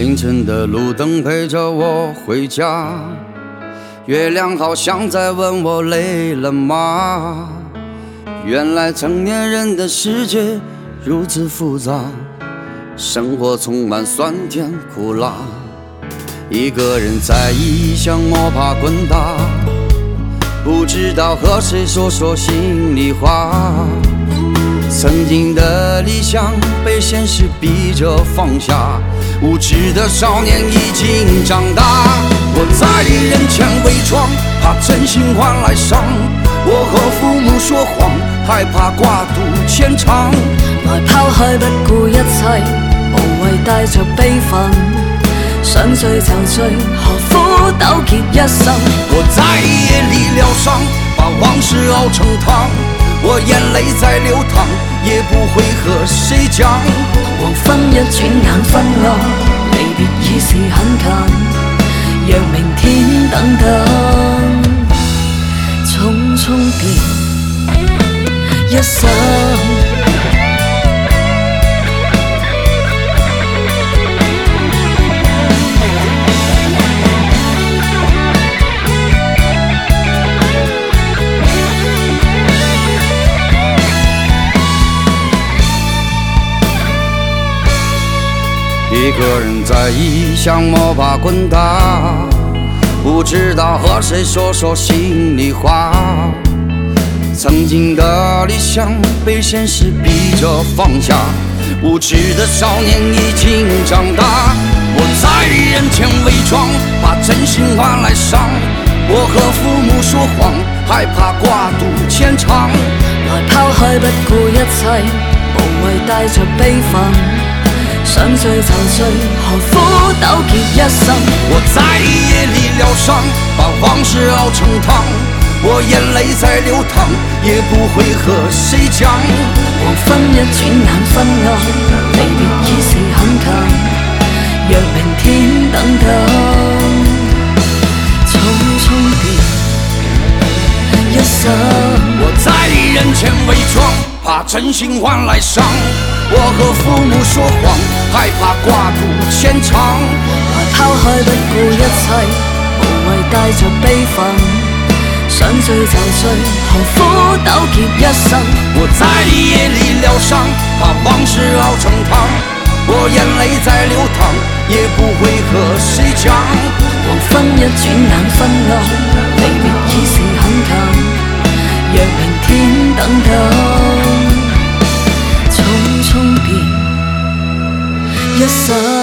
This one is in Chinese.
清晨的路灯陪着我回家，月亮好像在问我累了吗？原来成年人的世界如此复杂，生活充满酸甜苦辣。一个人在异乡摸爬滚打，不知道和谁说心里话。曾经的理想被现实逼着放下，无知的少年已经长大。我在人前伪装，怕真心换来伤。我和父母说谎，害怕挂肚牵肠。 來拋開不顧一切，無謂帶着悲憤。想醉就醉，何苦糾結一生？ 我在夜裡療傷，把往事熬成湯。我眼淚在流淌，也不會和誰講。 黃昏一轉眼分暗，離別已是很近，讓明天等等，匆匆變一生。 一个人在异乡摸爬滚打，不知道和谁说心里话。曾经的理想被现实逼着放下，无知的少年已经长大。我在人前伪装，怕真心换来伤。我和父母說謊，害怕掛肚牽腸。 來拋開不顧一切，無謂帶着悲憤。想醉就醉，何苦糾結一生？ 我在夜裡療傷，把往事熬成湯。我眼淚在流淌，也不會和誰講。 黃昏一轉眼分暗，離別已是很近，讓明天等等，匆匆變一生。 我在人前偽裝，怕真心換來傷。我和父母說謊，害怕掛肚牽腸。 來拋開不顧一切，無謂帶着悲憤。想醉就醉，何苦糾結一生？ 我在夜裡療傷，把往事熬成湯。我眼淚在流淌，也不會和誰講。 黃昏一轉眼分暗，離別已是很近，讓明天等等。匆匆變一生。